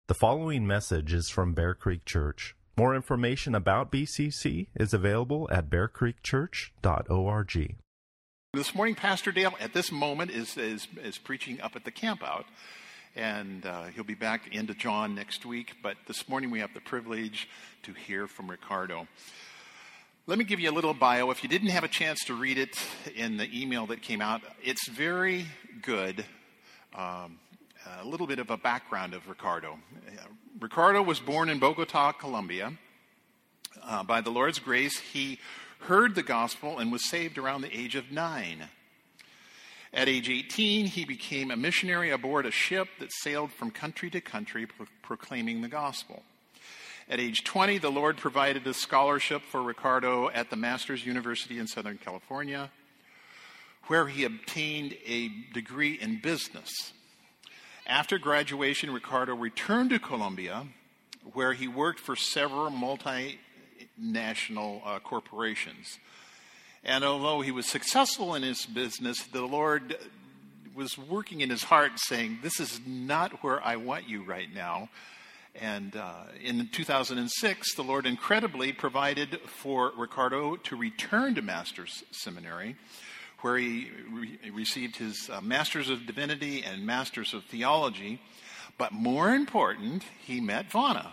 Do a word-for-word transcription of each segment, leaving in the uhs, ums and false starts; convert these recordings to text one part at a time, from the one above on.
The following message is from Bear Creek Church. More information about B C C is available at bear creek church dot org. This morning, Pastor Dale, at this moment, is is, is preaching up at the campout, and uh, he'll be back into John next week. But this morning, we have the privilege to hear from Ricardo. Let me give you a little bio. If you didn't have a chance to read it in the email that came out, it's very good. Um, a little bit of a background of Ricardo. Uh, Ricardo was born in Bogota, Colombia. Uh, by the Lord's grace, he heard the gospel and was saved around the age of nine. At age eighteen, he became a missionary aboard a ship that sailed from country to country pro- proclaiming the gospel. At age twenty, the Lord provided a scholarship for Ricardo at the Masters University in Southern California, where he obtained a degree in business. After graduation, Ricardo returned to Colombia, where he worked for several multinational uh, corporations. And although he was successful in his business, the Lord was working in his heart saying, this is not where I want you right now. And uh, in two thousand six, the Lord incredibly provided for Ricardo to return to Master's Seminary, where he re- received his uh, Master's of Divinity and Master's of Theology. But more important, he met Vonna.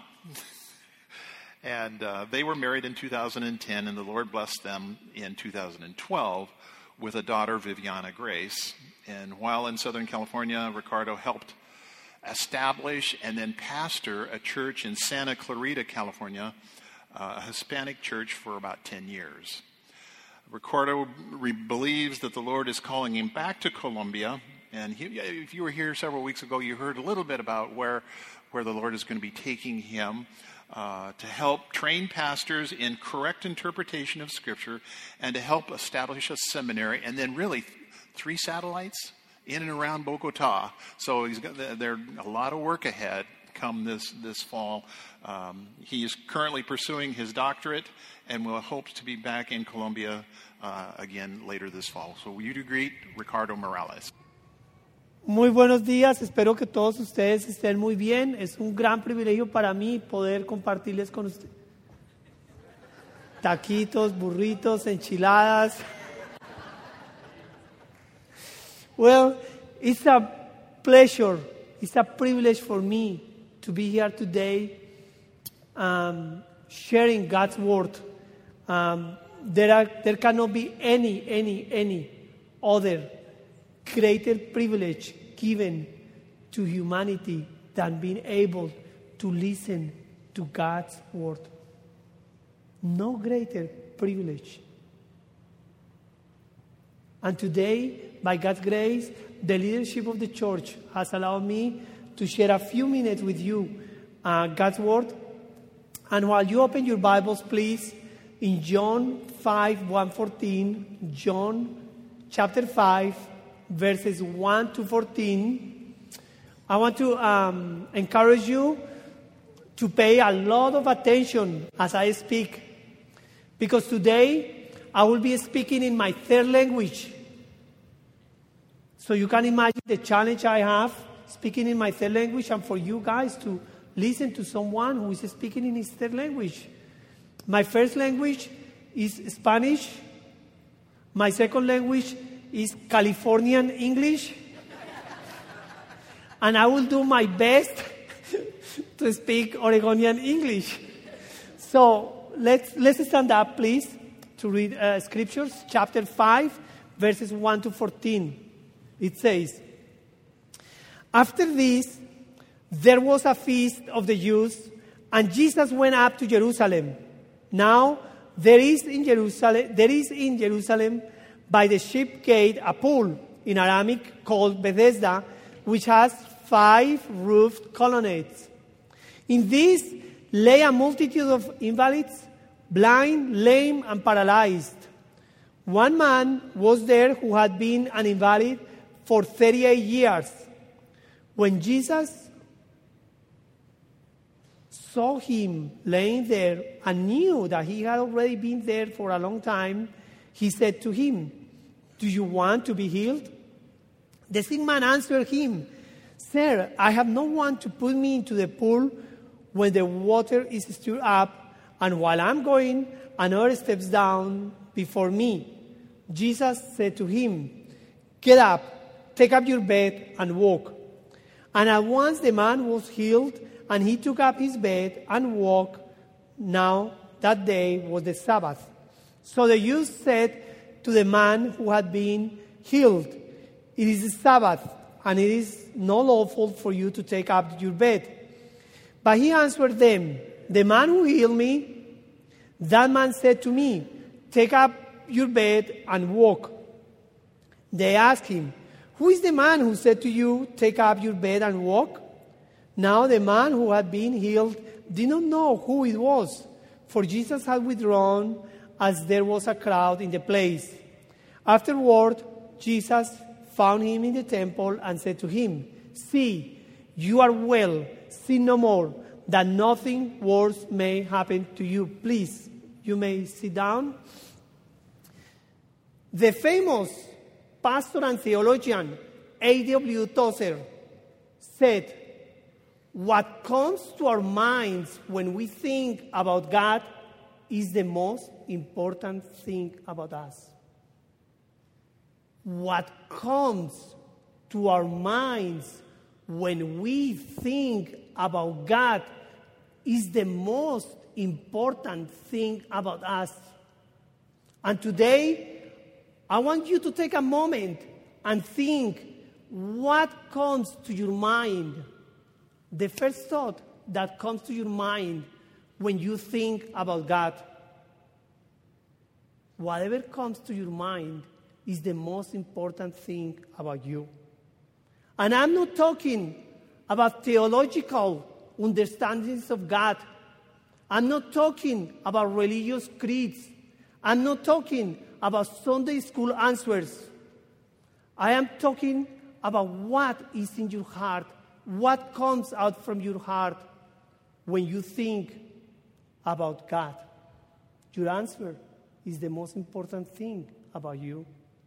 and uh, they were married in two thousand ten, and the Lord blessed them in two thousand twelve with a daughter, Viviana Grace. And while in Southern California, Ricardo helped establish and then pastor a church in Santa Clarita, California, uh, a Hispanic church for about ten years. Ricardo re- believes that the Lord is calling him back to Colombia. And he, if you were here several weeks ago, you heard a little bit about where, where the Lord is going to be taking him uh, to help train pastors in correct interpretation of Scripture and to help establish a seminary, and then really th- three satellites in and around Bogota. So he's got there a lot of work ahead come this this fall. Um, he is currently pursuing his doctorate and will hope to be back in Colombia uh, again later this fall. So will you greet Ricardo Morales? Muy buenos días, espero que todos ustedes estén muy bien. Es un gran privilegio para mí poder compartirles con ustedes. Taquitos, burritos, enchiladas. Well, it's a pleasure, it's a privilege for me to be here today um, sharing God's word. Um, there, are, there cannot be any, any, any other greater privilege given to humanity than being able to listen to God's word. No greater privilege. And today, by God's grace, the leadership of the church has allowed me to share a few minutes with you uh, God's word. And while you open your Bibles, please, in John five, one to fourteen, John chapter five, verses one to fourteen, I want to um, encourage you to pay a lot of attention as I speak. Because today, I will be speaking in my third language. So you can imagine the challenge I have speaking in my third language, and for you guys to listen to someone who is speaking in his third language. My first language is Spanish. My second language is Californian English. And I will do my best to speak Oregonian English. So let's, let's stand up, please, to read uh, Scriptures, chapter five, verses one to fourteen. It says, after this, there was a feast of the Jews, and Jesus went up to Jerusalem. Now, there is in Jerusalem, there is in Jerusalem, by the sheep gate, a pool in Aramaic called Bethesda, which has five roofed colonnades. In this lay a multitude of invalids, blind, lame, and paralyzed. One man was there who had been an invalid for thirty-eight years. When Jesus saw him laying there and knew that he had already been there for a long time, he said to him, "Do you want to be healed?" The sick man answered him, Sir, I have no one to put me into the pool when the water is stirred up, and while I'm going, another steps down before me. Jesus said to him, get up, take up your bed, and walk. And at once the man was healed, and he took up his bed and walked. Now that day was the Sabbath. So the Jews said to the man who had been healed, it is the Sabbath, and it is not lawful for you to take up your bed. But he answered them, the man who healed me, that man said to me, take up your bed and walk. They asked him, who is the man who said to you, take up your bed and walk? Now the man who had been healed did not know who it was, for Jesus had withdrawn as there was a crowd in the place. Afterward, Jesus found him in the temple and said to him, see, you are well, sin no more, that nothing worse may happen to you. Please, you may sit down. The famous pastor and theologian A W Tozer said, what comes to our minds when we think about God is the most important thing about us. What comes to our minds when we think about God is the most important thing about us. And today, I want you to take a moment and think what comes to your mind. The first thought that comes to your mind when you think about God. Whatever comes to your mind is the most important thing about you. And I'm not talking about theological understandings of God. I'm not talking about religious creeds. I'm not talking about Sunday school answers. I am talking about what is in your heart, what comes out from your heart when you think about God. Your answer is the most important thing about you.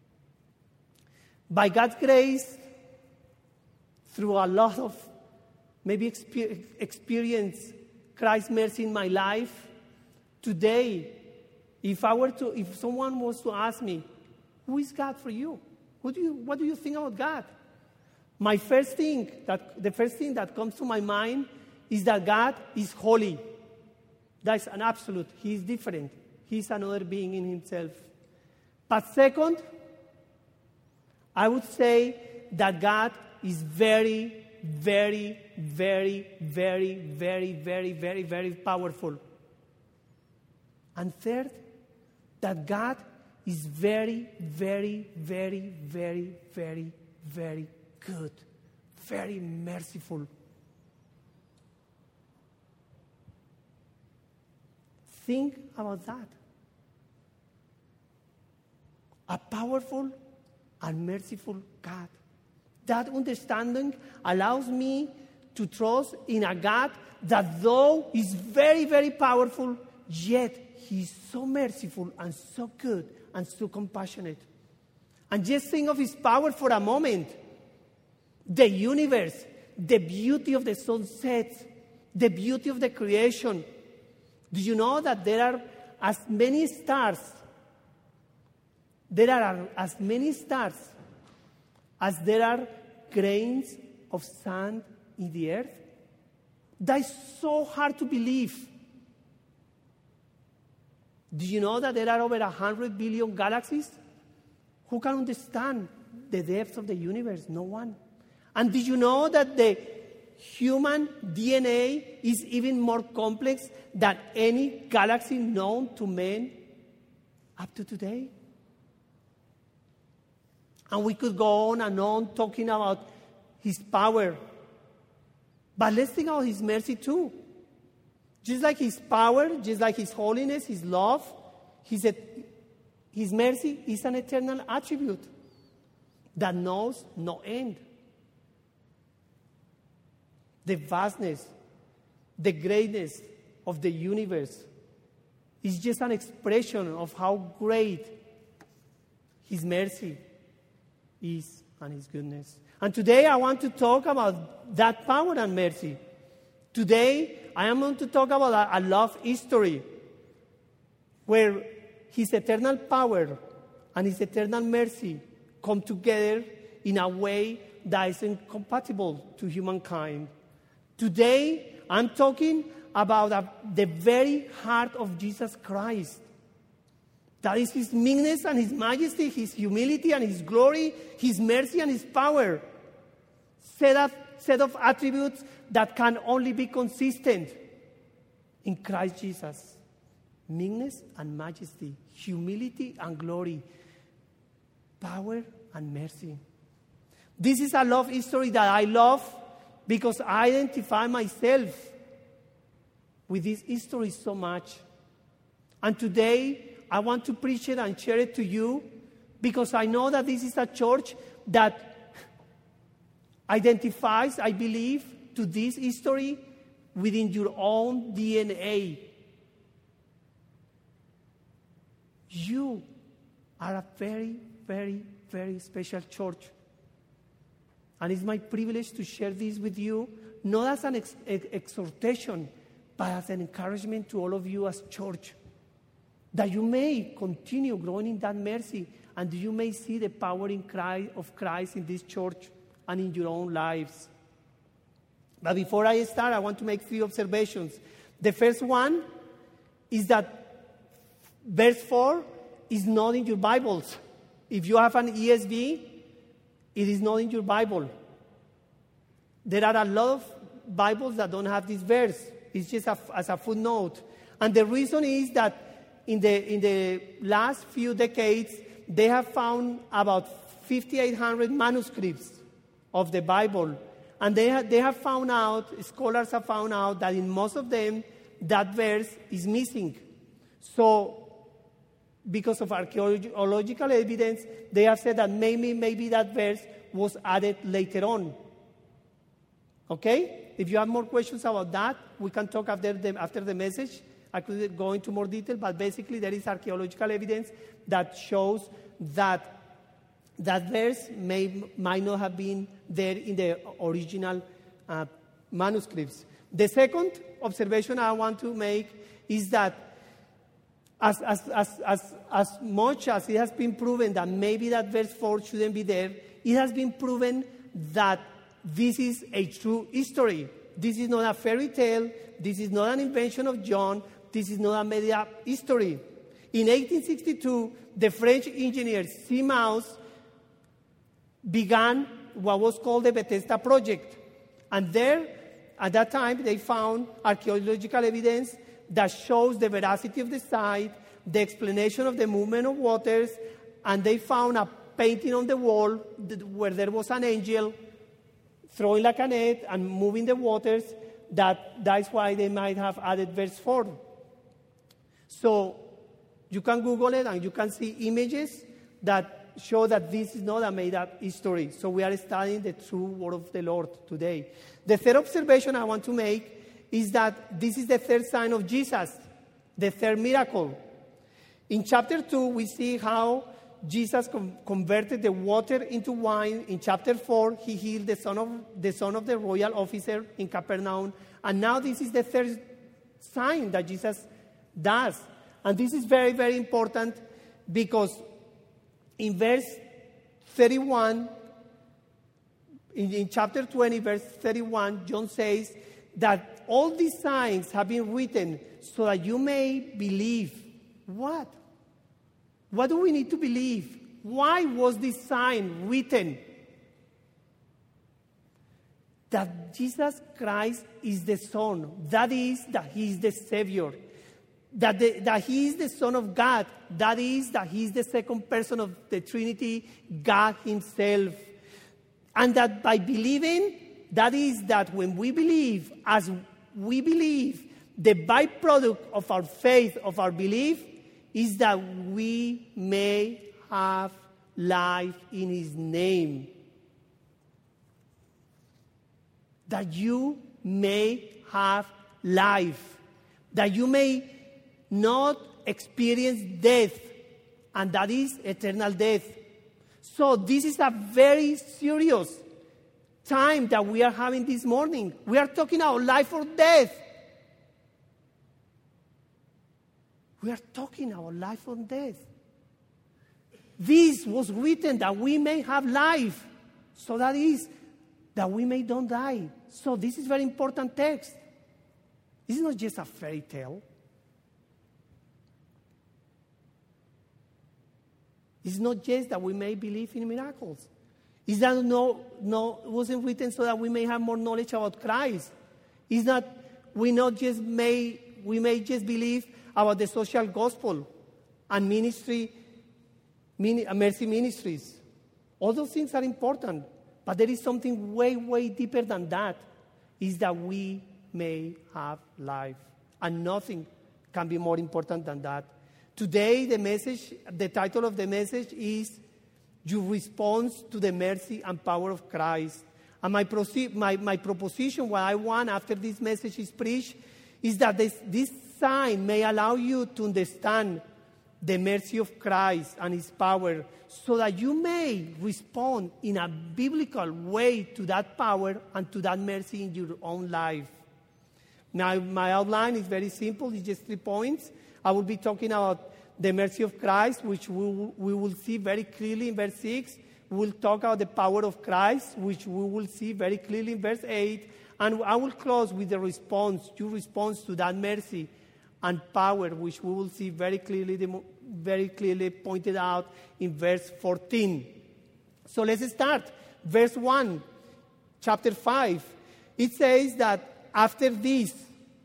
By God's grace, through a lot of maybe exper- experience Christ's mercy in my life, today, if I were to, if someone was to ask me, who is God for you? Who do you, what do you think about God? My first thing, that the first thing that comes to my mind is that God is holy. That's an absolute. He is different. He's another being in himself. But second, I would say that God is very, very, very, very, very, very, very, very powerful. And third, that God is very, very, very, very, very, very good, very merciful. Think about that. A powerful and merciful God. That understanding allows me to trust in a God that though is very, very powerful, yet He's so merciful and so good and so compassionate. And just think of His power for a moment. The universe, the beauty of the sunset, the beauty of the creation. Do you know that there are as many stars, there are as many stars as there are grains of sand in the earth? That is so hard to believe. Do you know that there are over one hundred billion galaxies? Who can understand the depths of the universe? No one. And did you know that the human D N A is even more complex than any galaxy known to man up to today? And we could go on and on talking about His power. But let's think about His mercy too. Just like His power, just like His holiness, His love, His, his mercy is an eternal attribute that knows no end. The vastness, the greatness of the universe is just an expression of how great His mercy is and His goodness. And today I want to talk about that power and mercy. Today I am going to talk about a, a love history where his eternal power and his eternal mercy come together in a way that is incompatible to humankind. Today, I'm talking about a, the very heart of Jesus Christ. That is his meekness and his majesty, his humility and his glory, his mercy and his power. Set of, set of attributes that can only be consistent in Christ Jesus. Meekness and majesty, humility and glory, power and mercy. This is a love history that I love because I identify myself with this history so much. And today, I want to preach it and share it to you because I know that this is a church that identifies, I believe, to this history within your own D N A. You are a very, very, very special church. And it's my privilege to share this with you, not as an ex- ex- exhortation, but as an encouragement to all of you as church, that you may continue growing in that mercy and you may see the power in Christ, of Christ in this church and in your own lives. But before I start, I want to make three observations. The first one is that verse four is not in your Bibles. If you have an E S V, it is not in your Bible. There are a lot of Bibles that don't have this verse. It's just a, as a footnote. And the reason is that in the, in the last few decades, they have found about fifty-eight hundred manuscripts of the Bible. And they have, they have found out, scholars have found out that in most of them, that verse is missing. So, because of archaeological evidence, they have said that maybe, maybe that verse was added later on. Okay? If you have more questions about that, we can talk after the, after the message. I could go into more detail, but basically there is archaeological evidence that shows that that verse may, might not have been there in the original uh, manuscripts. The second observation I want to make is that As, as, as, as, as much as it has been proven that maybe that verse four shouldn't be there, it has been proven that this is a true history. This is not a fairy tale. This is not an invention of John. This is not a made-up history. In eighteen sixty-two, the French engineer Simaus began what was called the Bethesda Project. And there, at that time, they found archaeological evidence that shows the veracity of the site, the explanation of the movement of waters, and they found a painting on the wall where there was an angel throwing like a net and moving the waters. That, that's why they might have added verse four. So you can Google it and you can see images that show that this is not a made-up history. So we are studying the true word of the Lord today. The third observation I want to make is that this is the third sign of Jesus, the third miracle. In chapter two, we see how Jesus com- converted the water into wine. In chapter four, he healed the son of the son of the royal officer in Capernaum. And now this is the third sign that Jesus does. And this is very, very important because in verse thirty-one, in, in chapter twenty, verse thirty-one, John says that all these signs have been written so that you may believe. What? What do we need to believe? Why was this sign written? That Jesus Christ is the Son. That is, that He is the Savior. That, the, that He is the Son of God. That is, that He is the second person of the Trinity, God Himself. And that by believing, that is that when we believe, as we believe, the byproduct of our faith, of our belief, is that we may have life in His name. That you may have life. That you may not experience death, and that is eternal death. So this is a very serious time that we are having this morning. We are talking about life or death. We are talking about life or death. This was written that we may have life. So that is, that we may don't die. So this is very important text. This is not just a fairy tale. It's not just that we may believe in miracles. It's that no, no, it wasn't written so that we may have more knowledge about Christ. It's not we not just may we may just believe about the social gospel and ministry, mini, mercy ministries. All those things are important, but there is something way, way deeper than that. Is that we may have life, and nothing can be more important than that. Today, the message, the title of the message is "Your Response to the Mercy and Power of Christ." And my, proce- my, my proposition, what I want after this message is preached, is that this, this sign may allow you to understand the mercy of Christ and His power, so that you may respond in a biblical way to that power and to that mercy in your own life. Now, my outline is very simple. It's just three points. I will be talking about the mercy of Christ, which we will, we will see very clearly in verse six. We will talk about the power of Christ, which we will see very clearly in verse eight. And I will close with the response, your response to that mercy and power, which we will see very clearly, very clearly pointed out in verse fourteen. So let's start. Verse one, chapter five. It says that after this,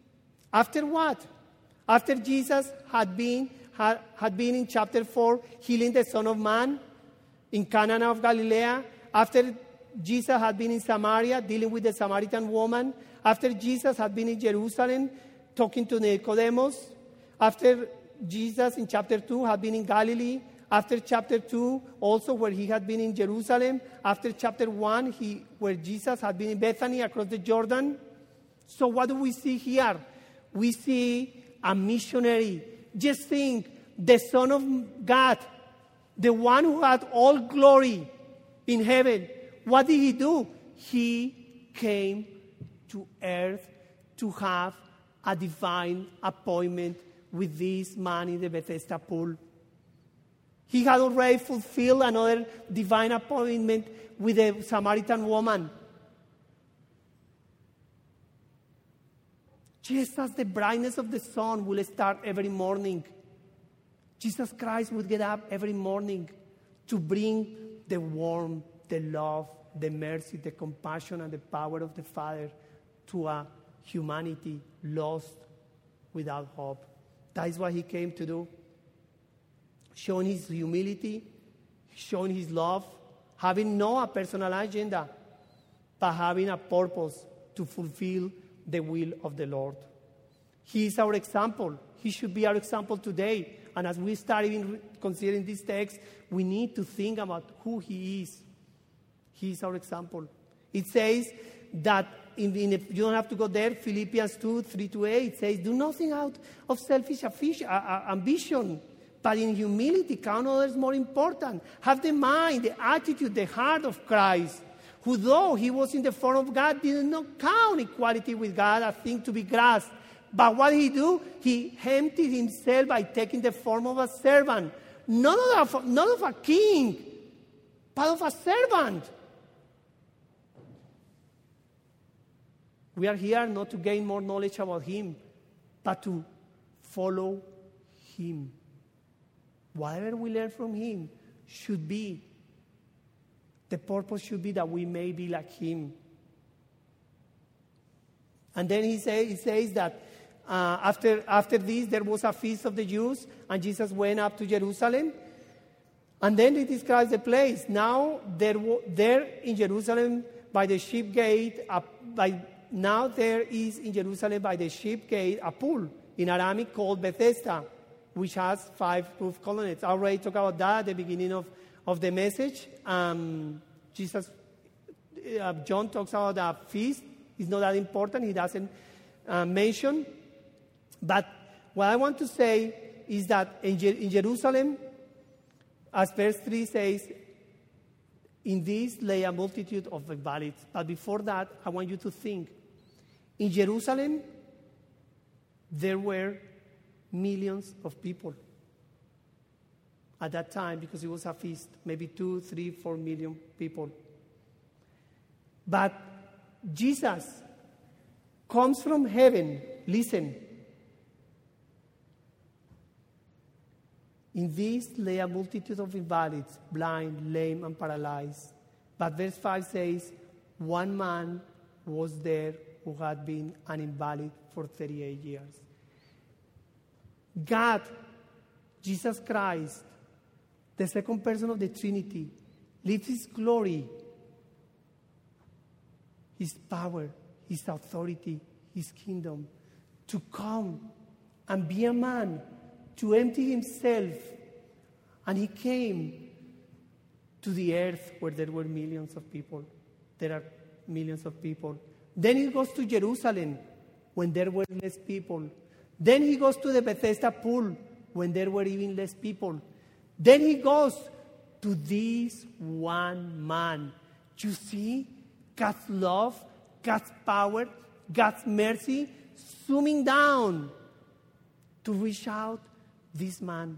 after what? After Jesus had been, had, had been in chapter four, healing the Son of Man in Cana of Galilee, after Jesus had been in Samaria, dealing with the Samaritan woman, after Jesus had been in Jerusalem, talking to Nicodemus, after Jesus in chapter two had been in Galilee, after chapter two also where he had been in Jerusalem, after chapter one he, where Jesus had been in Bethany across the Jordan. So what do we see here? We see a missionary. Just think, the Son of God, the one who had all glory in heaven, what did he do? He came to earth to have a divine appointment with this man in the Bethesda pool. He had already fulfilled another divine appointment with the Samaritan woman. Just as the brightness of the sun will start every morning, Jesus Christ would get up every morning to bring the warmth, the love, the mercy, the compassion, and the power of the Father to a humanity lost without hope. That is what he came to do. Showing his humility, showing his love, having no personal agenda, but having a purpose to fulfill the will of the Lord. He is our example. He should be our example today. And as we start even considering this text, we need to think about who he is. He is our example. It says that, in, in a, you don't have to go there, Philippians two, three to eight, it says, do nothing out of selfish ambition, but in humility count others more important. Have the mind, the attitude, the heart of Christ, who though he was in the form of God, did not count equality with God a thing to be grasped. But what did he do? He emptied himself by taking the form of a servant. Not of, not of a king, but of a servant. We are here not to gain more knowledge about him, but to follow him. Whatever we learn from him should be, the purpose should be that we may be like him. And then he, say, he says that uh, after, after this, there was a feast of the Jews, and Jesus went up to Jerusalem. And then he describes the place. Now, there, there in Jerusalem, by the sheep gate, uh, by, now there is in Jerusalem by the sheep gate a pool in Aramaic called Bethesda, which has five roof colonnades. I already talked about that at the beginning of, of the message. Um, Jesus, uh, John talks about a feast. It's not that important. He doesn't uh, mention. But what I want to say is that in, Jer- in Jerusalem, as verse three says, In this lay a multitude of invalids. But before that, I want you to think. In Jerusalem, there were millions of people. At that time, because it was a feast, maybe two, three, four million people. But Jesus comes from heaven. Listen. In this lay a multitude of invalids, blind, lame, and paralyzed. But verse five says, one man was there who had been an invalid for thirty-eight years. God, Jesus Christ, the second person of the Trinity, lives His glory, His power, His authority, His kingdom, to come and be a man, to empty Himself. And He came to the earth where there were millions of people. There are millions of people. Then He goes to Jerusalem when there were less people. Then He goes to the Bethesda pool when there were even less people. Then He goes to this one man. You see God's love, God's power, God's mercy zooming down to reach out this man.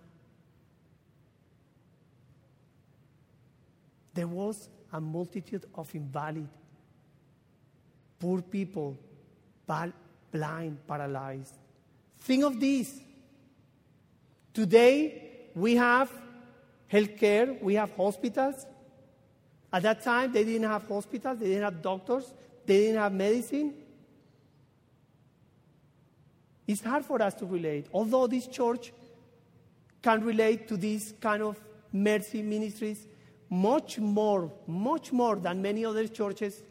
There was a multitude of invalid, poor people, blind, paralyzed. Think of this. Today, we have healthcare, we have hospitals. At that time, they didn't have hospitals, they didn't have doctors, they didn't have medicine. It's hard for us to relate. Although this church can relate to these kind of mercy ministries much more, much more than many other churches,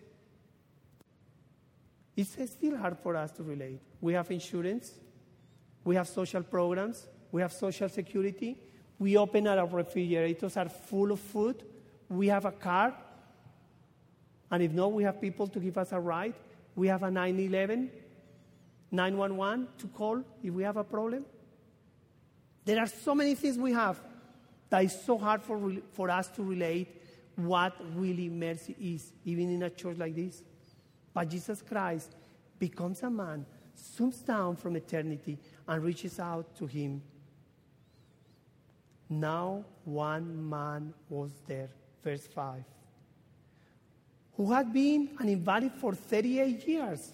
it's still hard for us to relate. We have insurance, we have social programs, we have social security, we open our refrigerators are full of food, we have a car, and if not, we have people to give us a ride. We have a nine one one, nine one one to call if we have a problem. There are so many things we have that is so hard for, for us to relate what really mercy is, even in a church like this. But Jesus Christ becomes a man, zooms down from eternity, and reaches out to him. Now one man was there, verse five, who had been an invalid for thirty-eight years.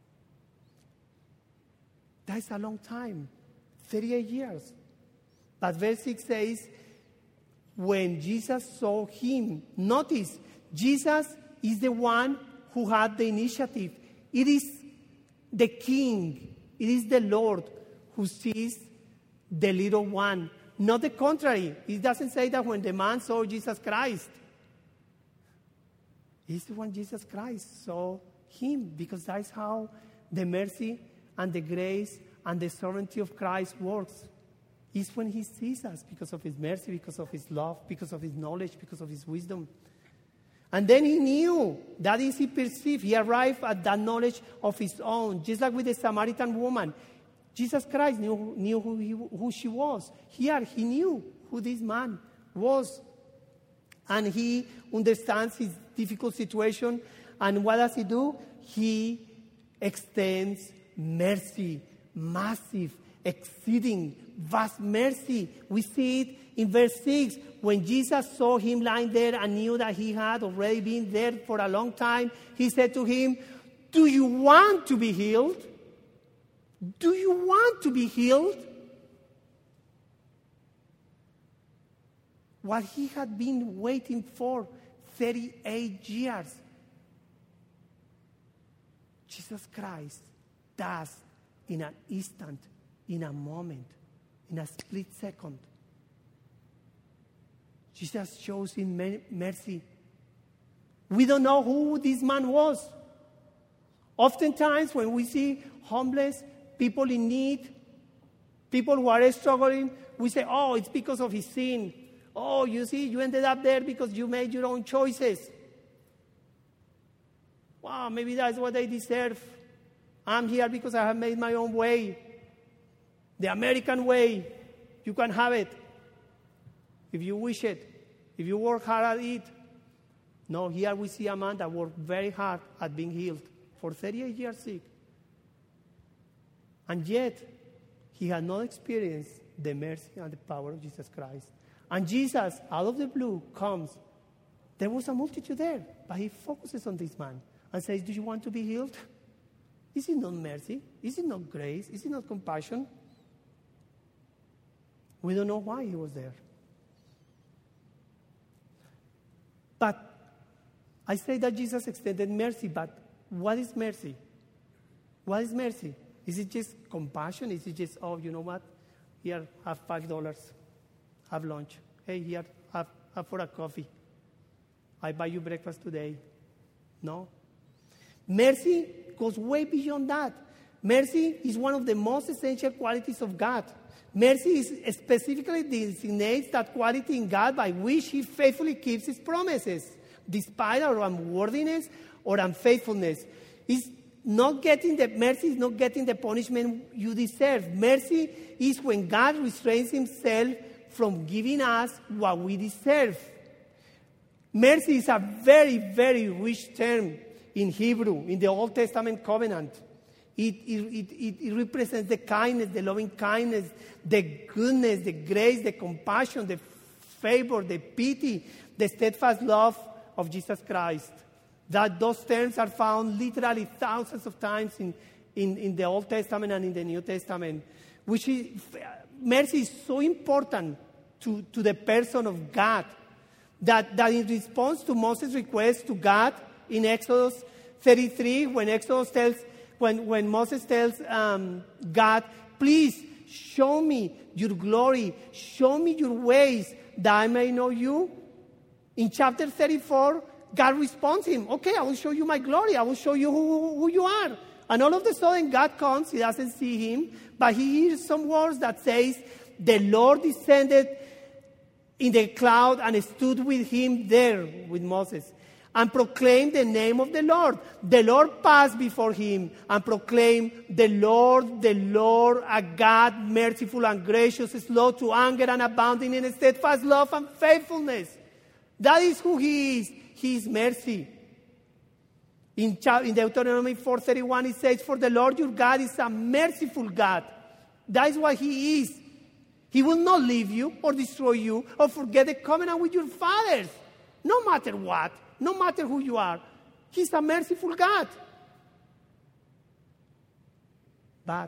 That's a long time, thirty-eight years. But verse six says, when Jesus saw him, notice, Jesus is the one who had the initiative. It is the King, it is the Lord who sees the little one. Not the contrary. It doesn't say that when the man saw Jesus Christ. It's when Jesus Christ saw him, because that is how the mercy and the grace and the sovereignty of Christ works. It's when he sees us because of his mercy, because of his love, because of his knowledge, because of his wisdom. And then he knew, that is, he perceived, he arrived at that knowledge of his own, just like with the Samaritan woman. Jesus Christ knew, knew who, he, who she was. Here, he knew who this man was. And he understands his difficult situation. And what does he do? He extends mercy, massive, exceeding, vast mercy. We see it in verse six. When Jesus saw him lying there and knew that he had already been there for a long time, he said to him, "Do you want to be healed? Do you want to be healed?" What he had been waiting for thirty-eight years, Jesus Christ does in an instant, in a moment, in a split second. Jesus shows him mercy. We don't know who this man was. Oftentimes when we see homeless, people in need, people who are struggling, we say, "Oh, it's because of his sin. Oh, you see, you ended up there because you made your own choices. Wow, maybe that's what they deserve. I'm here because I have made my own way. The American way. You can have it if you wish it, if you work hard at it." No, here we see a man that worked very hard at being healed for thirty-eight years sick. And yet, he had not experienced the mercy and the power of Jesus Christ. And Jesus, out of the blue, comes. There was a multitude there, but he focuses on this man and says, do you want to be healed? Is it not mercy? Is it not grace? Is it not compassion? We don't know why he was there. But I say that Jesus extended mercy, but what is mercy? What is mercy? Is it just compassion? Is it just, oh, you know what? Here, have five dollars. Have lunch. Hey, here, have, have for a coffee. I buy you breakfast today. No. Mercy goes way beyond that. Mercy is one of the most essential qualities of God. Mercy is specifically designates that quality in God by which he faithfully keeps his promises, despite our unworthiness or unfaithfulness. It's not getting the mercy is not getting the punishment you deserve. Mercy is when God restrains himself from giving us what we deserve. Mercy is a very, very rich term in Hebrew, in the Old Testament covenant. It, it, it, it represents the kindness, the loving kindness, the goodness, the grace, the compassion, the favor, the pity, the steadfast love of Jesus Christ. That those terms are found literally thousands of times in, in, in the Old Testament and in the New Testament. Which is, mercy is so important to, to the person of God that, that in response to Moses' request to God in Exodus thirty-three, when Exodus tells, when, when Moses tells um, God, please show me your glory, show me your ways that I may know you. In chapter thirty-four, God responds to him, okay, I will show you my glory. I will show you who, who you are. And all of a sudden, God comes. He doesn't see him, but he hears some words that says, the Lord descended in the cloud and stood with him there with Moses and proclaimed the name of the Lord. The Lord passed before him and proclaimed, the Lord, the Lord, a God merciful and gracious, slow to anger and abounding in steadfast love and faithfulness. That is who he is. He is mercy. In, in Deuteronomy four thirty-one, it says, for the Lord your God is a merciful God. That is what he is. He will not leave you or destroy you or forget the covenant with your fathers. No matter what, no matter who you are, he's a merciful God. But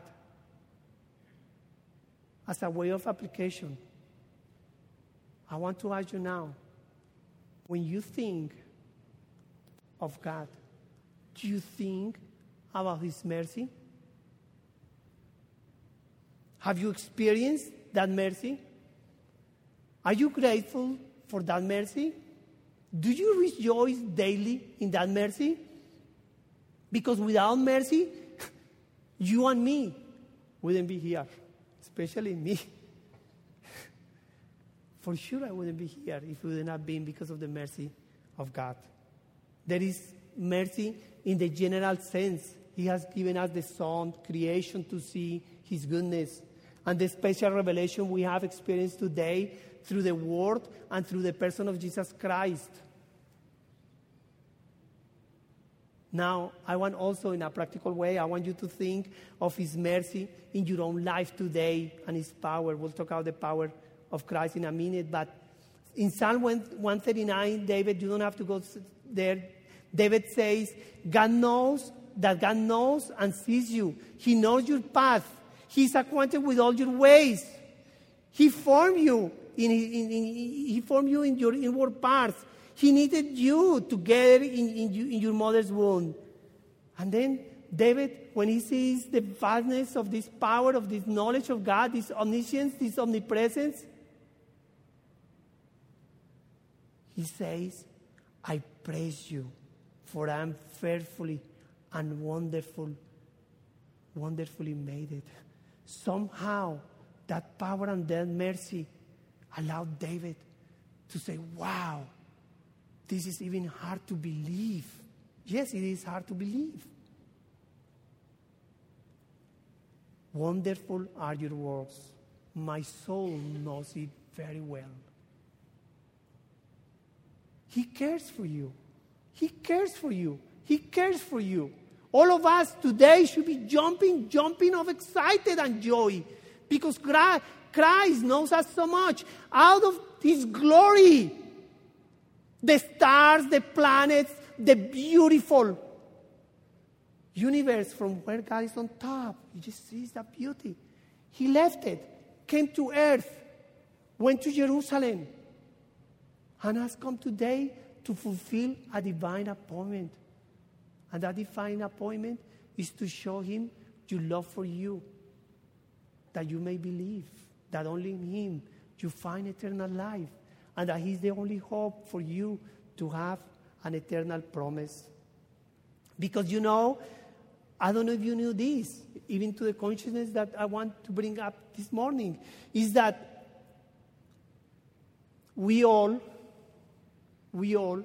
as a way of application, I want to ask you now, when you think of God, do you think about his mercy? Have you experienced that mercy? Are you grateful for that mercy? Do you rejoice daily in that mercy? Because without mercy, you and me wouldn't be here, especially me. For sure I wouldn't be here if it wouldn't have been because of the mercy of God. There is mercy in the general sense. He has given us the sun, creation, to see his goodness. And the special revelation we have experienced today through the Word and through the person of Jesus Christ. Now, I want also, in a practical way, I want you to think of his mercy in your own life today and his power. We'll talk about the power of Christ in a minute, but in Psalm one thirty-nine, David, you don't have to go there. David says, God knows that God knows and sees you. He knows your path. He's acquainted with all your ways. He formed you in, in, in he formed you in your inward parts. He knitted you together in, in, in your mother's womb. And then David, when he sees the vastness of this power, of this knowledge of God, this omniscience, this omnipresence, he says, I praise you, for I am fearfully and wonderful, wonderfully made it. Somehow, that power and that mercy allowed David to say, wow, this is even hard to believe. Yes, it is hard to believe. Wonderful are your works. My soul knows it very well. He cares for you. He cares for you. He cares for you. All of us today should be jumping, jumping of excited and joy because Christ knows us so much. Out of His glory, the stars, the planets, the beautiful universe from where God is on top. You just see that beauty. He left it, came to earth, went to Jerusalem, and has come today to fulfill a divine appointment. And that divine appointment is to show Him your love for you, that you may believe that only in Him you find eternal life, and that He's the only hope for you to have an eternal promise. Because you know, I don't know if you knew this, even to the consciousness that I want to bring up this morning, is that we all, we all,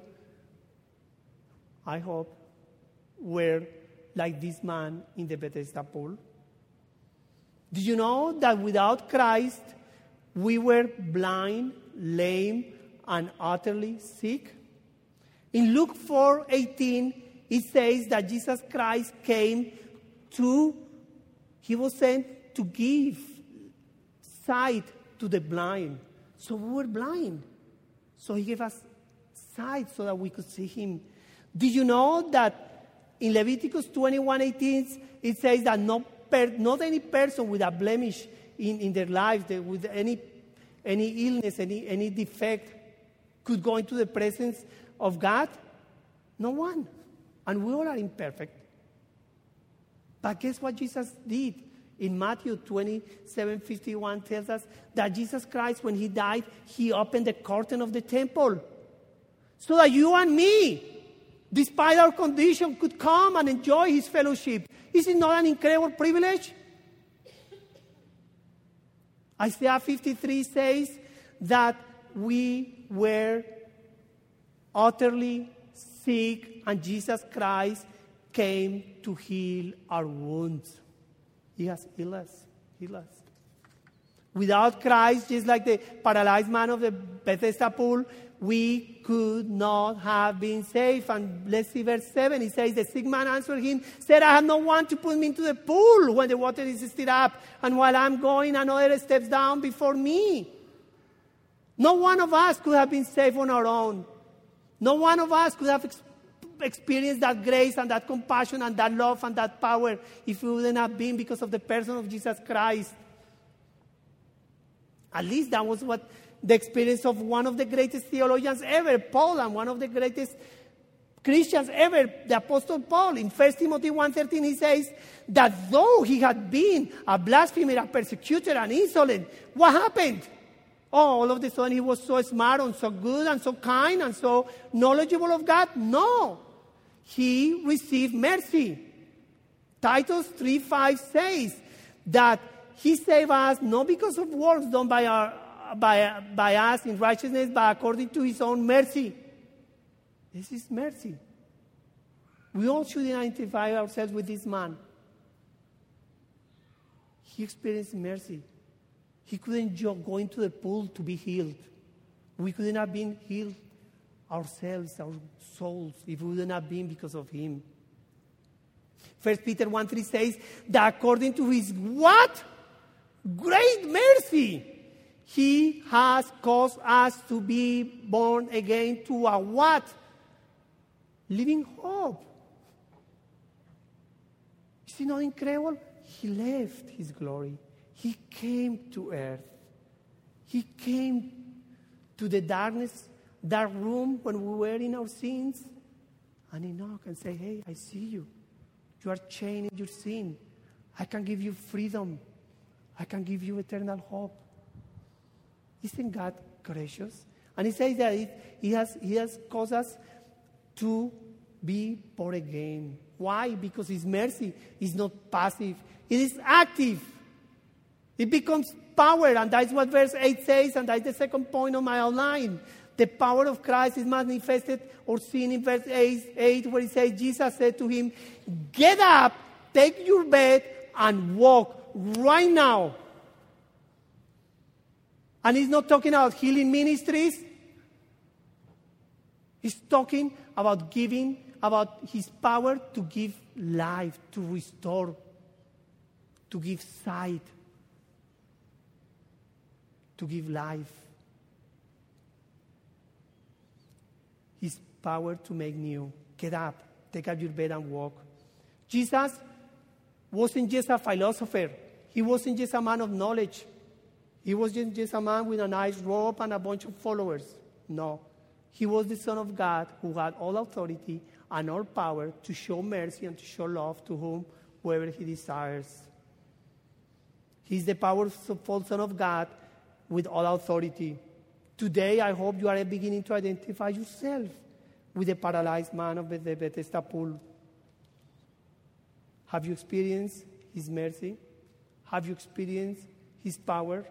I hope, were like this man in the Bethesda pool. Did you know that without Christ, we were blind, lame, and utterly sick? In Luke four eighteen, it says that Jesus Christ came to, He was sent to give sight to the blind. So we were blind. So He gave us sight so that we could see Him. Did you know that in Leviticus twenty-one eighteen, it says that no per, not any person with a blemish in, in their lives, they, with any, any illness, any, any defect, could go into the presence of God? No one. And we all are imperfect. But guess what Jesus did? In Matthew twenty-seven fifty-one tells us that Jesus Christ, when He died, He opened the curtain of the temple so that you and me, despite our condition, could come and enjoy His fellowship. Is it not an incredible privilege? Isaiah fifty-three says that we were utterly sick and Jesus Christ came to heal our wounds. He has healed us. Healed us. Without Christ, just like the paralyzed man of the Bethesda pool, we could not have been saved. And let's see verse seven. It says, the sick man answered Him, said, I have no one to put me into the pool when the water is still up. And while I'm going, another steps down before me. No one of us could have been saved on our own. No one of us could have ex- experienced that grace and that compassion and that love and that power if it wouldn't have been because of the person of Jesus Christ. At least that was what the experience of one of the greatest theologians ever, Paul, and one of the greatest Christians ever, the Apostle Paul. In First Timothy one thirteen, he says that though he had been a blasphemer, a persecutor, and insolent, what happened? Oh, all of a sudden he was so smart and so good and so kind and so knowledgeable of God? No. He received mercy. Titus three five says that He saved us not because of works done by, our, by, by us in righteousness, but according to His own mercy. This is mercy. We all should identify ourselves with this man. He experienced mercy. He couldn't just go into the pool to be healed. We couldn't have been healed ourselves, our souls, if it wouldn't have been because of Him. First Peter one three says that according to His what? Great mercy, He has caused us to be born again to a what? Living hope. Is it not incredible? He left His glory. He came to earth. He came to the darkness, dark room when we were in our sins. And He knocked and said, hey, I see you. You are chained in your sin. I can give you freedom. I can give you eternal hope. Isn't God gracious? And He says that it, he, has, he has caused us to be born again. Why? Because His mercy is not passive. It is active. It becomes power, and that's what verse eight says, and that's the second point on my outline. The power of Christ is manifested or seen in verse eight, where it says, Jesus said to him, get up, take your bed, and walk right now. And He's not talking about healing ministries. He's talking about giving, about his power to give life, to restore, to give sight, to give life. His power to make new. Get up, take up your bed and walk. Jesus wasn't just a philosopher. He wasn't just a man of knowledge. He wasn't just a man with a nice robe and a bunch of followers. No. He was the Son of God who had all authority and all power to show mercy and to show love to whom, whoever he desires. He's the powerful Son of God with all authority. Today, I hope you are beginning to identify yourself with the paralyzed man of the Bethesda pool. Have you experienced his mercy? Have you experienced his power?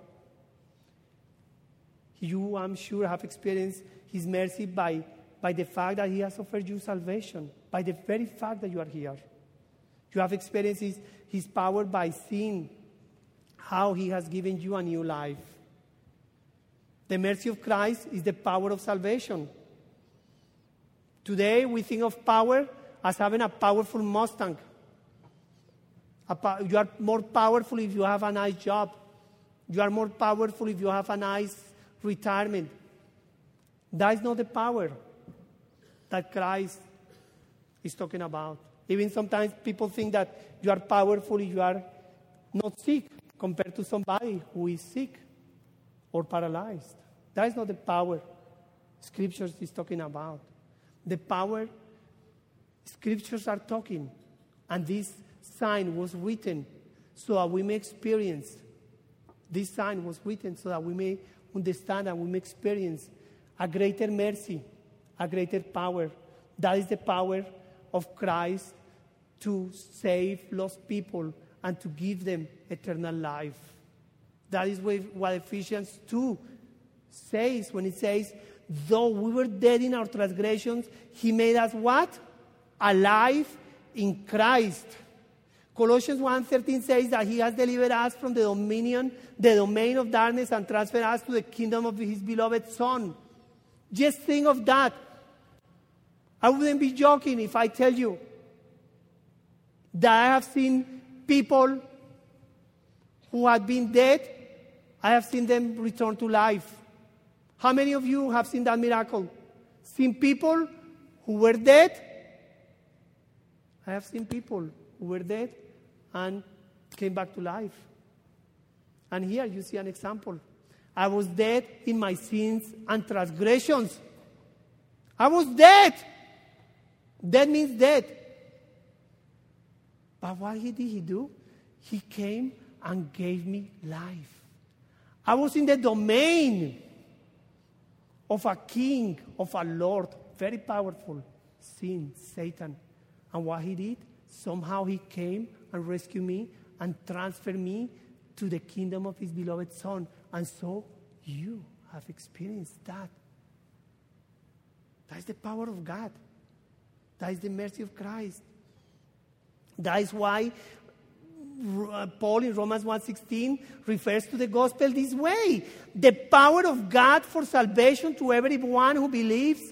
You, I'm sure, have experienced his mercy by, by the fact that he has offered you salvation, by the very fact that you are here. You have experienced his, his power by seeing how he has given you a new life. The mercy of Christ is the power of salvation. Today, we think of power as having a powerful Mustang. A po- you are more powerful if you have a nice job. You are more powerful if you have a nice retirement. That is not the power that Christ is talking about. Even sometimes people think that you are powerful if you are not sick compared to somebody who is sick or paralyzed. That is not the power Scriptures is talking about. The power Scriptures are talking, and this sign was written so that we may experience. This sign was written so that we may understand and we may experience a greater mercy, a greater power. That is the power of Christ to save lost people and to give them eternal life. That is what Ephesians two says when it says, though we were dead in our transgressions, he made us what? Alive in Christ. Colossians one thirteen says that he has delivered us from the dominion, the domain of darkness, and transferred us to the kingdom of his beloved Son. Just think of that. I wouldn't be joking if I tell you that I have seen people who had been dead, I have seen them return to life. How many of you have seen that miracle? Seen people who were dead? I have seen people who were dead and came back to life. And here you see an example. I was dead in my sins and transgressions. I was dead. Dead means dead. But what he did he do? He came and gave me life. I was in the domain of a king, of a lord, very powerful, sin, Satan. And what he did, somehow he came and rescued me and transferred me to the kingdom of his beloved Son. And so you have experienced that. That is the power of God. That is the mercy of Christ. That is why Paul in Romans one sixteen refers to the gospel this way. The power of God for salvation to everyone who believes.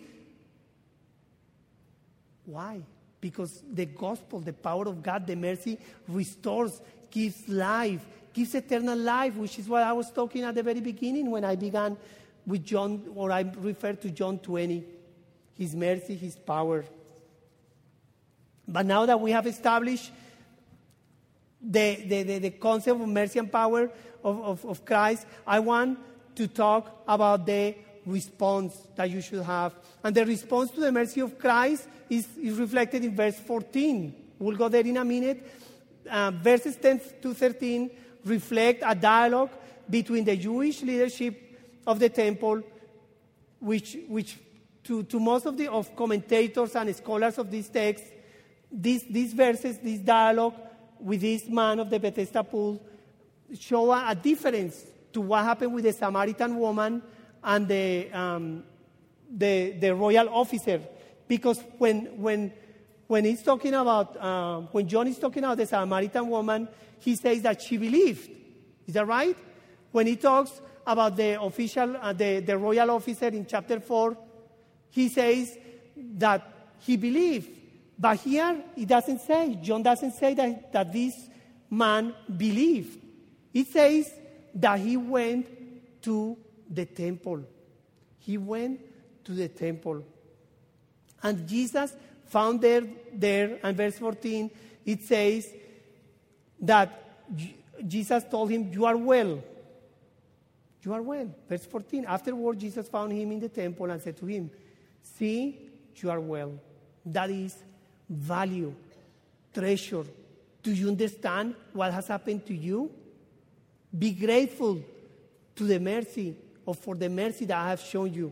Why? Because the gospel, the power of God, the mercy, restores, gives life, gives eternal life, which is what I was talking at the very beginning when I began with John, or I referred to John twenty. His mercy, his power. But now that we have established the, the, the, the concept of mercy and power of, of, of Christ, I want to talk about the response that you should have. And the response to the mercy of Christ is, is reflected in verse fourteen. We'll go there in a minute. Uh, verses ten to thirteen reflect a dialogue between the Jewish leadership of the temple, which, which to, to most of the of commentators and scholars of this text, these, these verses, this dialogue with this man of the Bethesda pool show a, a difference to what happened with the Samaritan woman and the, um, the, the royal officer. Because when, when, when he's talking about, uh, when John is talking about the Samaritan woman, he says that she believed. Is that right? When he talks about the official, uh, the, the royal officer in chapter four, he says that he believed. But here, it doesn't say, John doesn't say that, that this man believed. It says that he went to the temple. He went to the temple. And Jesus found there, there, and verse fourteen, it says that J- Jesus told him, you are well. You are well. Verse fourteen, afterward, Jesus found him in the temple and said to him, see, you are well. That is value, treasure. Do you understand what has happened to you? Be grateful to the mercy or for the mercy that I have shown you.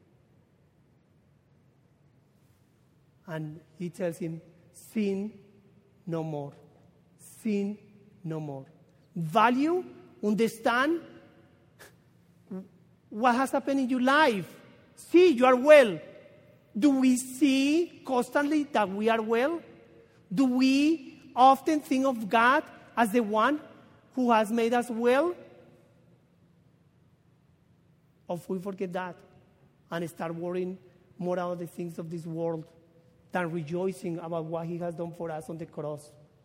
And he tells him, sin no more. Sin no more. Value, understand what has happened in your life. See, you are well. Do we see constantly that we are well? Do we often think of God as the one who has made us well? Or if we forget that and start worrying more about the things of this world than rejoicing about what he has done for us on the cross.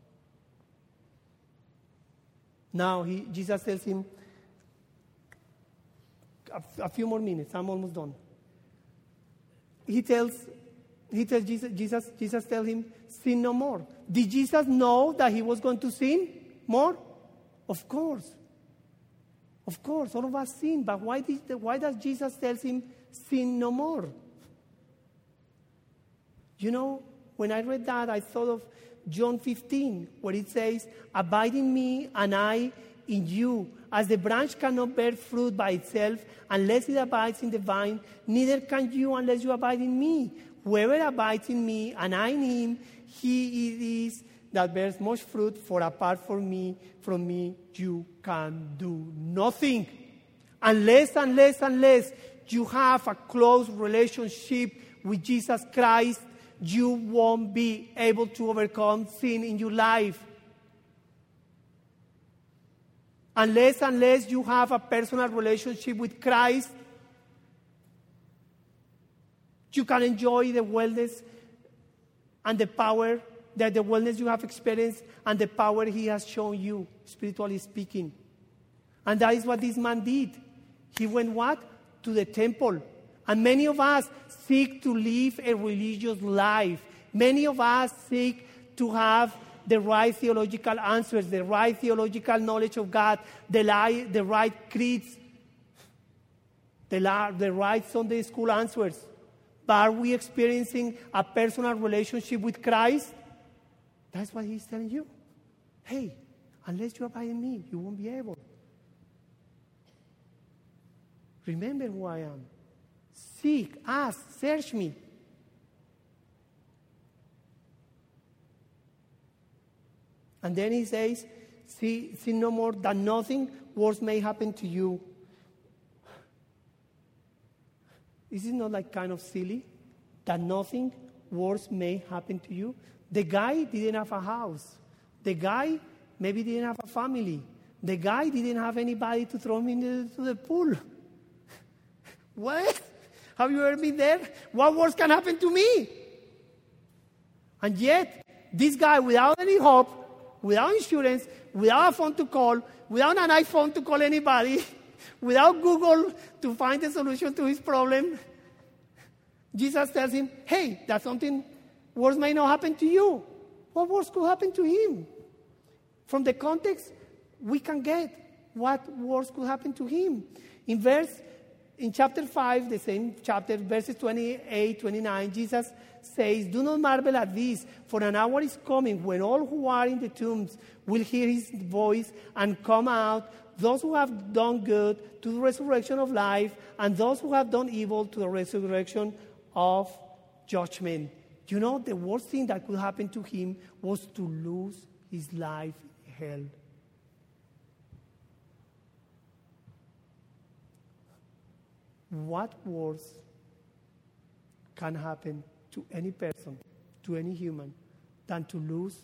Now, he, Jesus tells him, a, a few more minutes, I'm almost done. He tells, he tells Jesus, Jesus, Jesus tells him, sin no more. Did Jesus know that he was going to sin more? Of course. Of course, all of us sin, but why, did, why does Jesus tell him, sin no more? You know, when I read that, I thought of John fifteen, where it says, abide in me and I in you. As the branch cannot bear fruit by itself unless it abides in the vine, neither can you unless you abide in me. Whoever abides in me and I in him, he it is that bears much fruit, for apart from me, from me, you can do nothing. Unless, unless, unless you have a close relationship with Jesus Christ, you won't be able to overcome sin in your life. Unless, unless you have a personal relationship with Christ, you can enjoy the wellness and the power, that the wellness you have experienced and the power he has shown you, spiritually speaking. And that is what this man did. He went what? To the temple. And many of us seek to live a religious life. Many of us seek to have the right theological answers, the right theological knowledge of God, the, li- the right creeds, the, la- the right Sunday school answers. But are we experiencing a personal relationship with Christ? That's what he's telling you. Hey, unless you abide in me, you won't be able. Remember who I am. Seek, ask, search me. And then he says, see, see no more that nothing worse may happen to you. Is it not like kind of silly that nothing worse may happen to you? The guy didn't have a house. The guy maybe didn't have a family. The guy didn't have anybody to throw him into the pool. What? Have you ever been there? What worse can happen to me? And yet, this guy, without any hope, without insurance, without a phone to call, without an iPhone to call anybody, without Google to find a solution to his problem, Jesus tells him, hey, that something worse may not happen to you. What worse could happen to him? From the context, we can get what worse could happen to him. In verse In chapter five, the same chapter, verses twenty-eight, twenty-nine, Jesus says, do not marvel at this, for an hour is coming when all who are in the tombs will hear his voice and come out, those who have done good to the resurrection of life, and those who have done evil to the resurrection of judgment. You know, the worst thing that could happen to him was to lose his life in hell. What worse can happen to any person, to any human, than to lose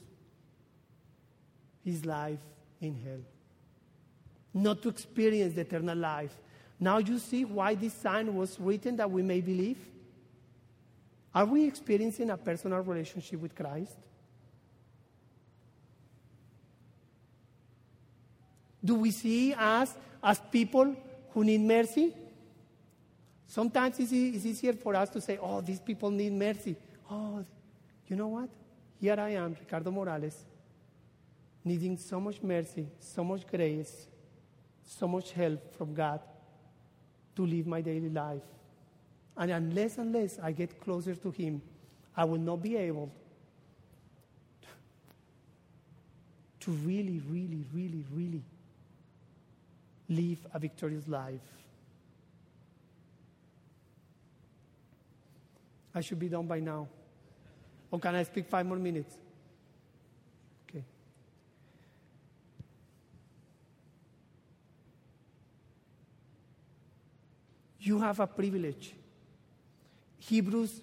his life in hell? Not to experience the eternal life. Now you see why this sign was written, that we may believe. Are we experiencing a personal relationship with Christ? Do we see us as people who need mercy? Sometimes it's, e- it's easier for us to say, oh, these people need mercy. Oh, you know what? Here I am, Ricardo Morales, needing so much mercy, so much grace, so much help from God to live my daily life. And unless, unless I get closer to Him, I will not be able to really, really, really, really live a victorious life. I should be done by now. Or can I speak five more minutes? Okay. You have a privilege. Hebrews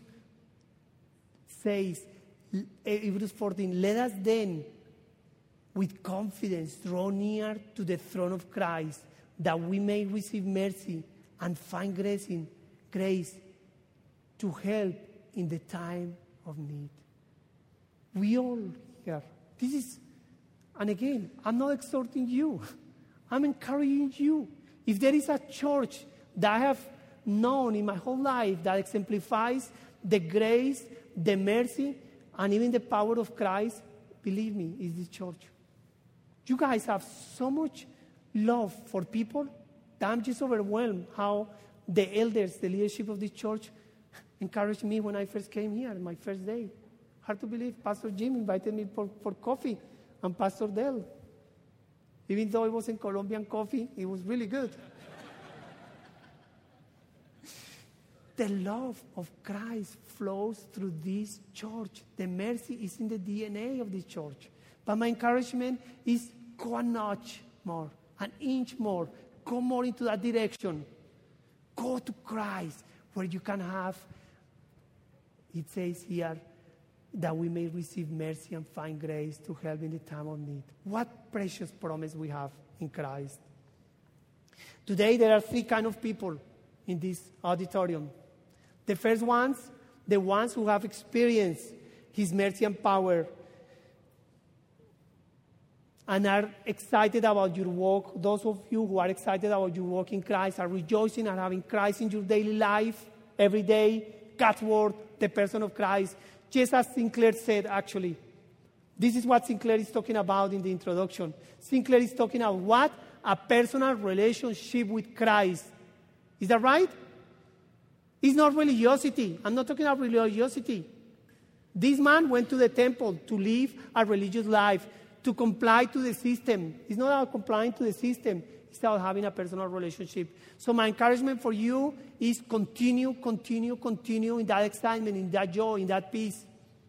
says, Hebrews fourteen, let us then with confidence draw near to the throne of Christ, that we may receive mercy and find grace in grace to help in the time of need. We all here. This is, and again, I'm not exhorting you. I'm encouraging you. If there is a church that I have known in my whole life that exemplifies the grace, the mercy, and even the power of Christ, believe me, it's this church. You guys have so much love for people that I'm just overwhelmed how the elders, the leadership of this church, encouraged me when I first came here, my first day. Hard to believe. Pastor Jim invited me for, for coffee, and Pastor Del. Even though it wasn't Colombian coffee, it was really good. The love of Christ flows through this church. The mercy is in the D N A of this church. But my encouragement is go a notch more, an inch more. Go more into that direction. Go to Christ, where you can have, it says here, that we may receive mercy and find grace to help in the time of need. What precious promise we have in Christ. Today there are three kinds of people in this auditorium. The first ones, the ones who have experienced His mercy and power and are excited about your walk. Those of you who are excited about your walk in Christ are rejoicing and having Christ in your daily life every day, God's Word, the person of Christ. Just as Sinclair said, actually. This is what Sinclair is talking about in the introduction. Sinclair is talking about what? A personal relationship with Christ. Is that right? It's not religiosity. I'm not talking about religiosity. This man went to the temple to live a religious life, to comply to the system. It's not about complying to the system. It's about having a personal relationship. So my encouragement for you is continue, continue, continue in that excitement, in that joy, in that peace.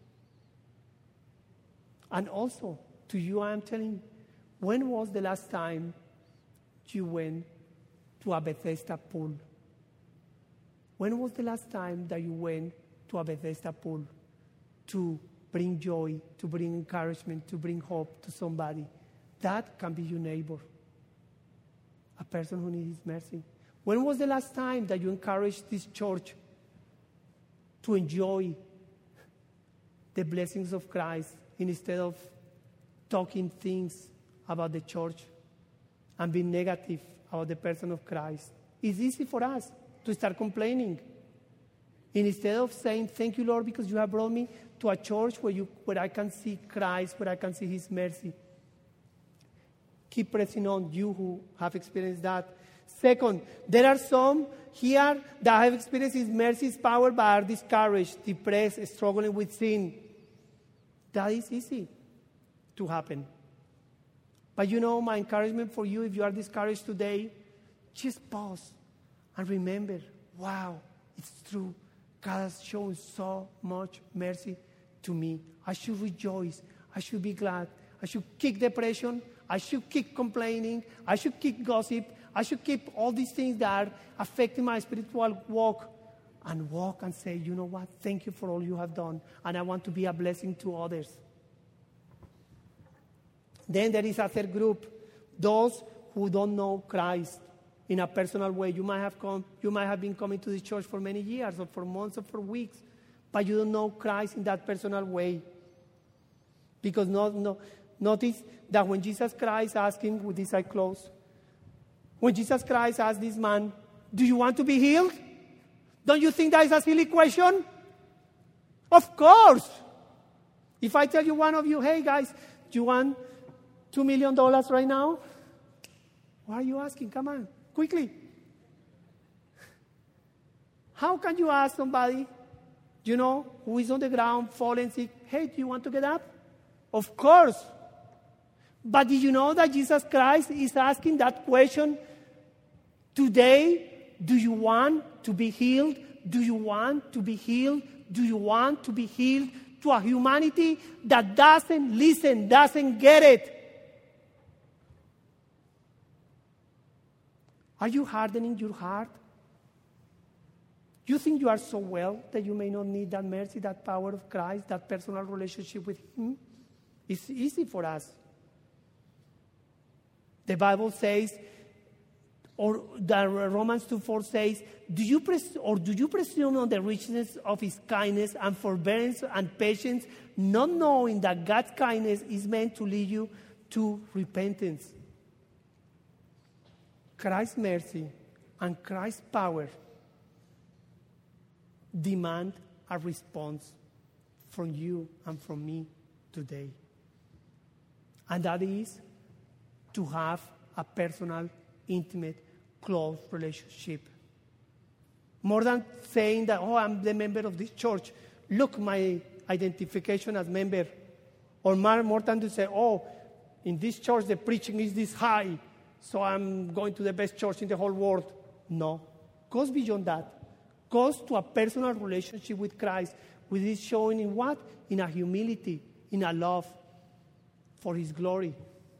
And also, to you I am telling, when was the last time you went to a Bethesda pool? When was the last time that you went to a Bethesda pool to bring joy, to bring encouragement, to bring hope to somebody? That can be your neighbor, a person who needs His mercy. When was the last time that you encouraged this church to enjoy the blessings of Christ instead of talking things about the church and being negative about the person of Christ? It's easy for us to start complaining. Instead of saying, thank you, Lord, because you have brought me to a church where, you, where I can see Christ, where I can see His mercy. Keep pressing on, you who have experienced that. Second, there are some here that have experienced His mercy, His power, but are discouraged, depressed, struggling with sin. That is easy to happen. But you know, my encouragement for you, if you are discouraged today, just pause and remember, wow, it's true. God has shown so much mercy to me. I should rejoice. I should be glad. I should kick depression. I should keep complaining. I should keep gossip. I should keep all these things that are affecting my spiritual walk and walk and say, you know what? Thank you for all you have done. And I want to be a blessing to others. Then there is a third group, those who don't know Christ in a personal way. You might have come, you might have been coming to the church for many years or for months or for weeks, but you don't know Christ in that personal way. Because no, no, notice that when Jesus Christ asked him, with this eye closed, when Jesus Christ asked this man, do you want to be healed? Don't you think that is a silly question? Of course. If I tell you one of you, hey guys, do you want two million dollars right now? Why are you asking? Come on, quickly. How can you ask somebody, you know, who is on the ground, falling sick, hey, do you want to get up? Of course. But did you know that Jesus Christ is asking that question today? Do you want to be healed? Do you want to be healed? Do you want to be healed to a humanity that doesn't listen, doesn't get it? Are you hardening your heart? You think you are so well that you may not need that mercy, that power of Christ, that personal relationship with Him? It's easy for us. The Bible says, or the Romans two four says, do you pres- or do you presume on the richness of His kindness and forbearance and patience, not knowing that God's kindness is meant to lead you to repentance? Christ's mercy and Christ's power demand a response from you and from me today. And that is to have a personal, intimate, close relationship. More than saying that, oh, I'm the member of this church. Look, my identification as member. Or more, more than to say, oh, in this church the preaching is this high, so I'm going to the best church in the whole world. No. Goes beyond that. Goes to a personal relationship with Christ, with this showing in what? In a humility, in a love for His glory,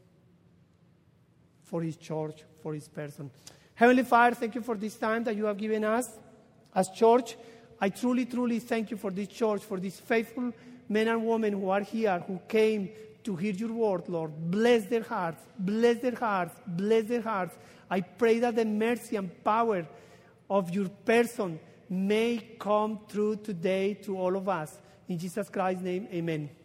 for His church, for His person. Heavenly Father, thank you for this time that you have given us as church. I truly, truly thank you for this church, for these faithful men and women who are here, who came to hear your word, Lord. Bless their hearts, bless their hearts, bless their hearts. I pray that the mercy and power of your person may come through today to all of us. In Jesus Christ's name, amen.